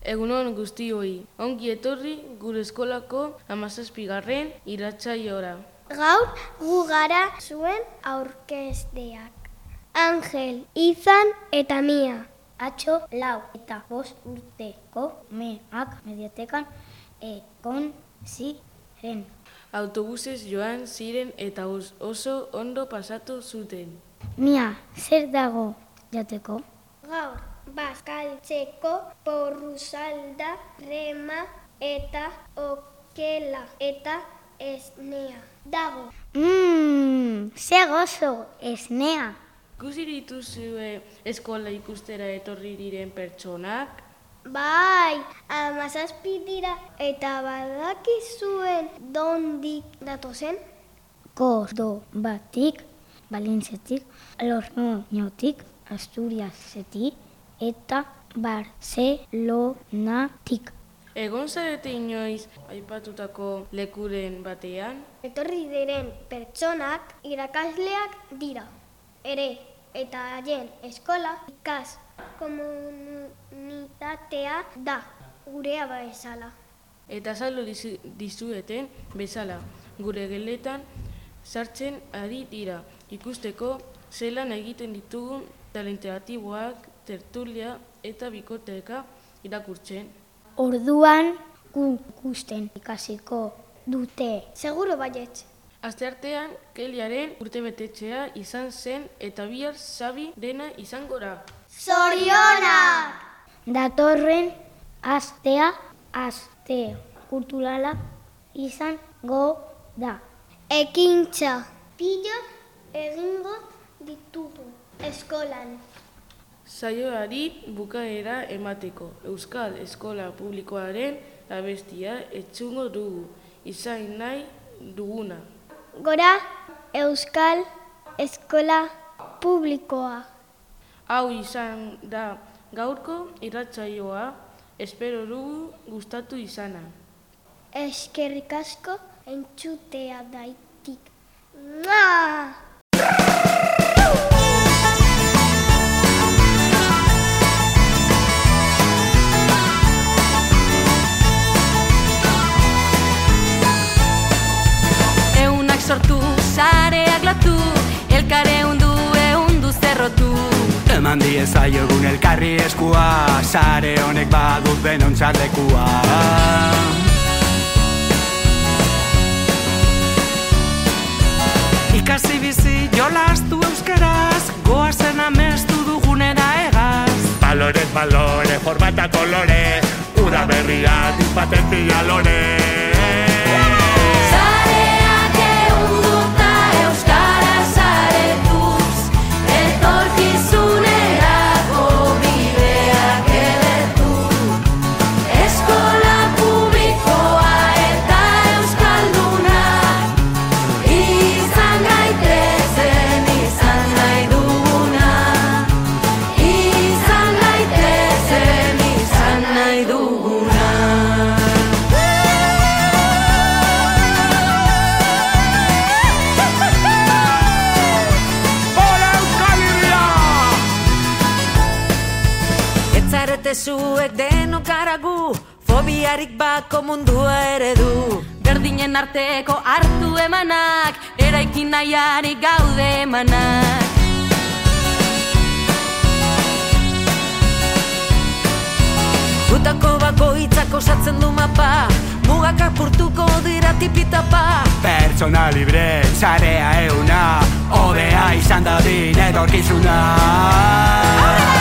Egunon guztioi, ongi etorri gure eskolako 17. irratsaiora. Gaur gu gara zuen aurkezleak. Angel, Izan eta Mia. Atzo 4 eta 5 urteko umeak mediatekan egon ziren. Autobusez joan ziren eta oso ondo pasatu zuten. Mia, zer dago jateko? Gaur bazkaltzeko porrusalda, rema eta okela eta esnea dago. Zer gozo, esnea. Ikusi dituzue eskola ikustera etorri diren pertsonak? Bai, 17 dira eta badakizuen dondik datozen? Kordobatik, Valentziatik, Logroñotik, Asturiasetik eta Barcelonatik. Egon zarete inoiz aipatutako lekuren batean? Etorri diren pertsonak irakasleak dira. Ere, eta haien eskola ikas komunitatea da, gurea bezala. Eta azaldu dizueten bezala, gure geletan sartzen ari dira, ikusteko zelan egiten ditugun talenteatiboak, tertulia eta bikoteka irakurtzen. Orduan ikusten ikasiko dute. Seguro baietz. Asteartean Keliaren urtebetetzea izan zen eta bihar Xabi dena izango da. Zorionak! Datorren astea aste kulturala izango da. Ekintza pilot egingo ditugu eskolan. Saioari bukaera emateko Euskal Eskola Publikoaren abestia entzungo dugu, izan nahi duguna. Gora Euskal Eskola Publikoa. Hau izan da gaurko irratsaioa, espero dugu gustatu izana. Eskerrik asko entzutea daitik. Eunak sortu, sareak latu, elkare hundu zerrotu. Eman diezaiogun elkarri eskua, sare honek badut benontzat lekua. Ikasi bizi jolastu euskeraz, goazen amestu dugunera egaz. Balorez balore, formata kolore, uda berria dispatentzia lore. Sareak ehunduta euskaraz aretuz, etorkizunerako bideak edertu. Eskola publikoa eta euskaldunak, izan gaitezen izan nahi duguna. Izan gaitezen izan nahi duguna. Etzarete zuek denok garagu, fobiarik bako mundua ere du. Berdinen arteko hartu emanak, eraikin nahiari gaude emanak. Gutako bakoitzak osatzen du mapa, mugak apurtuko dira tipitapa. Pertsona libre, sarea euna, hobea izan dadin etorkizuna.